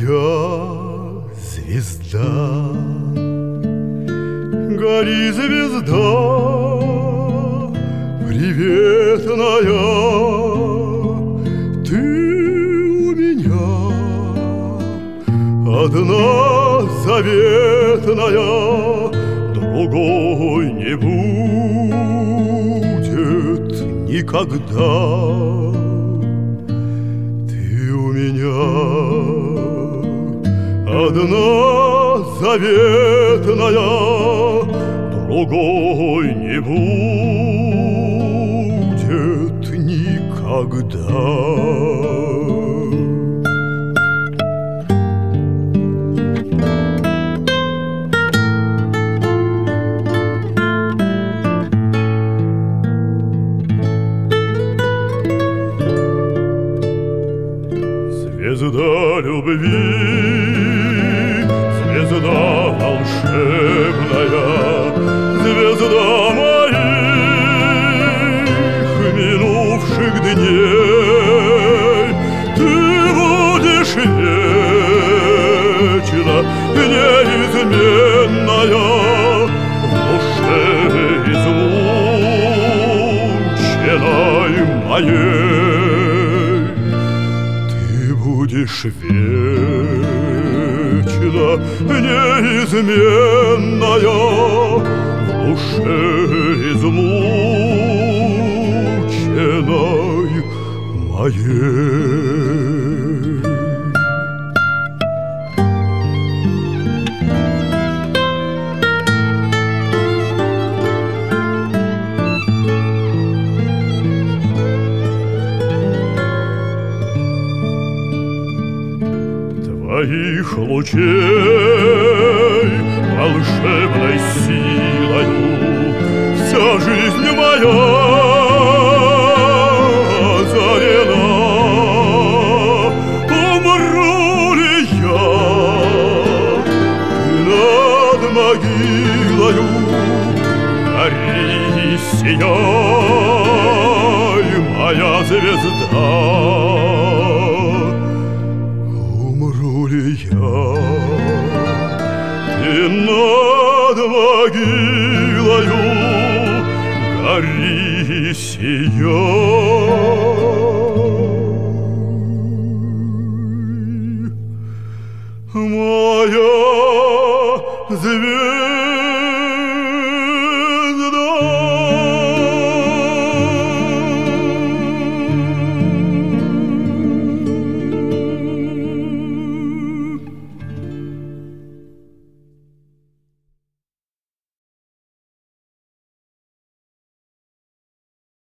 моя звезда, гори, звезда, приветная, ты у меня одна заветная, другой не будет никогда. Ты у меня одна заветная, другой не будет никогда. Звезда любви, звезда волшебная, звезда моих минувших дней. Ты будешь вечно неизменная в душе измученной моей. Будешь вечно неизменная в душе измученной моей. Твоих лучей волшебной силою вся жизнь моя озарена. Умру ли я, ты над могилою гори, сияй, моя звезда. Ты над могилою гори, сияй.